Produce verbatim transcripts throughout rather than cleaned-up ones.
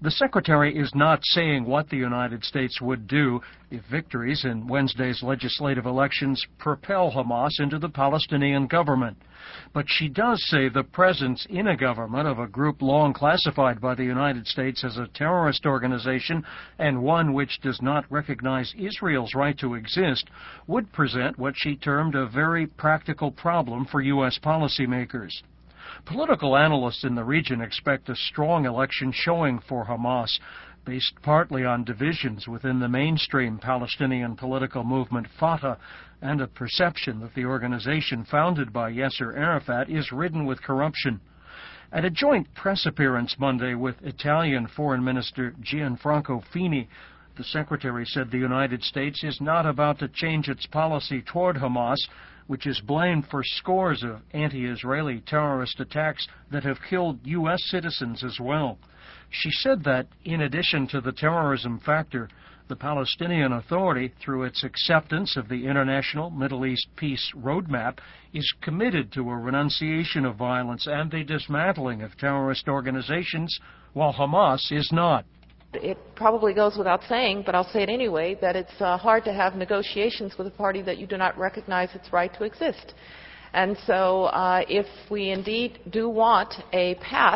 The Secretary is not saying what the United States would do if victories in Wednesday's legislative elections propel Hamas into the Palestinian government. But she does say the presence in a government of a group long classified by the United States as a terrorist organization and one which does not recognize Israel's right to exist would present what she termed a very practical problem for U S policymakers. Political analysts in the region expect a strong election showing for Hamas, based partly on divisions within the mainstream Palestinian political movement Fatah and a perception that the organization founded by Yasser Arafat is ridden with corruption. At a joint press appearance Monday with Italian Foreign Minister Gianfranco Fini, the Secretary said the United States is not about to change its policy toward Hamas, which is blamed for scores of anti-Israeli terrorist attacks that have killed U S citizens as well. She said that, in addition to the terrorism factor, the Palestinian Authority, through its acceptance of the International Middle East Peace Roadmap, is committed to a renunciation of violence and the dismantling of terrorist organizations, while Hamas is not. It probably goes without saying, but I'll say it anyway, that it's uh, hard to have negotiations with a party that you do not recognize its right to exist. And so uh, if we indeed do want a path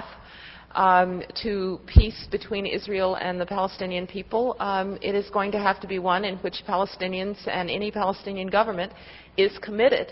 um, to peace between Israel and the Palestinian people, um, it is going to have to be one in which Palestinians and any Palestinian government is committed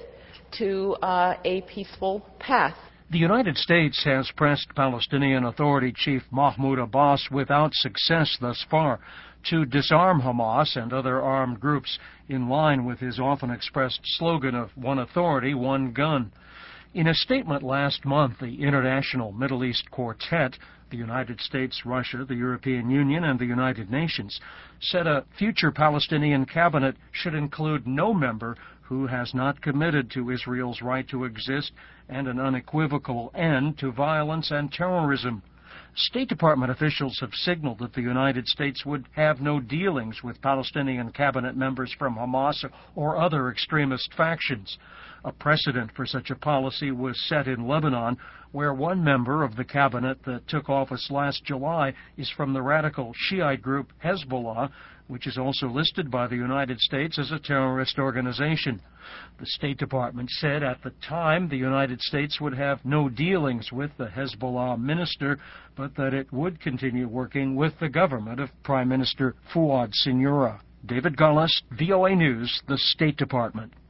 to uh, a peaceful path. The United States has pressed Palestinian Authority Chief Mahmoud Abbas without success thus far to disarm Hamas and other armed groups in line with his often expressed slogan of one authority, one gun. In a statement last month, the International Middle East Quartet, the United States, Russia, the European Union, and the United Nations, said a future Palestinian cabinet should include no member who has not committed to Israel's right to exist and an unequivocal end to violence and terrorism. State Department officials have signaled that the United States would have no dealings with Palestinian cabinet members from Hamas or other extremist factions. A precedent for such a policy was set in Lebanon, where one member of the cabinet that took office last July is from the radical Shiite group Hezbollah, which is also listed by the United States as a terrorist organization. The State Department said at the time the United States would have no dealings with the Hezbollah minister, but that it would continue working with the government of Prime Minister Fouad Siniora. David Gullis, V O A News, the State Department.